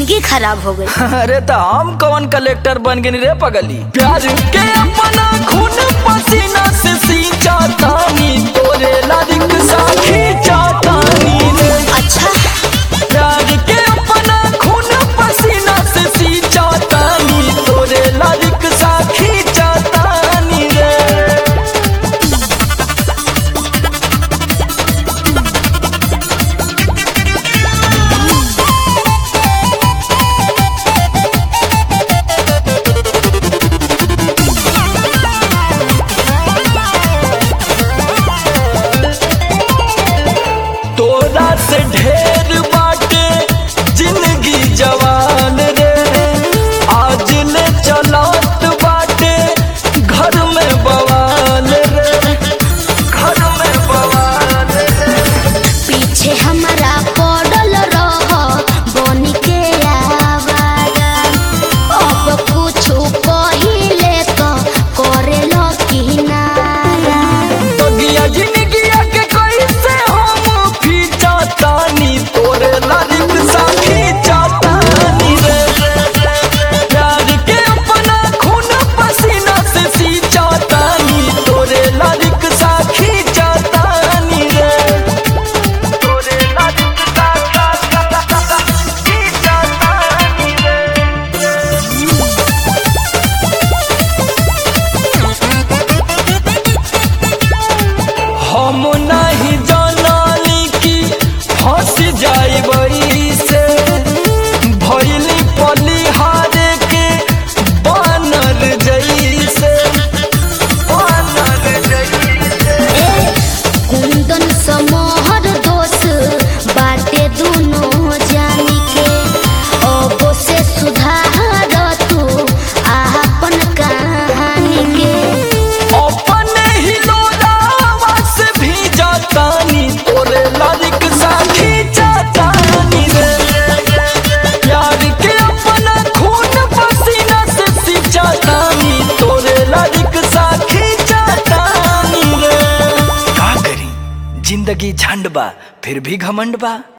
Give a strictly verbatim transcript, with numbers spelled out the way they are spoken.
जिंदगी खराब हो गई। अरे तो हम कौन कलेक्टर बन गए रे पगली। प्यार के अपना खून पसीना से सींचा तानी तोरे लालिक साखी चातानी रे। अच्छा प्यार के अपना खून पसीना से सींचा तानी तोरे लालिक साखी चातानी रे। तोरा से ढेर बाटे जिंदगी जवान रे। आज ले चलत बाटे घर में बवाल रे। घर में बवाल रे। पीछे हमारा पड़ल रह बनी के आवारा। अब कुछ पहिले तो करे लो किनारा। बगिया जिंदगिया के कैसे हम फीचा तानी तोरे लालिक साखी चातानी रे। प्यार के अपना खून पसीना से सींचा तानी तोरे लालिक साखी चातानी रे। तोरे लालिक साखी चातानी रे। हम नहीं जानाली कि फंस जाइबई से। भइली पलिहारे के बानर जैसे। बानर जैसे। कुंदन समोहर दोष बाटे दुनो जानी के। अब से सुधार तू आपन कहानी के। अपने ही लोरावा से भी जातानी तोरे लालिक साखी चातानी रे। प्यार के अपना खून पसीना से सींचा तानी तोरे लालिक साखी चातानी रे। का करी जिंदगी झंड बा फिर भी घमंड बा।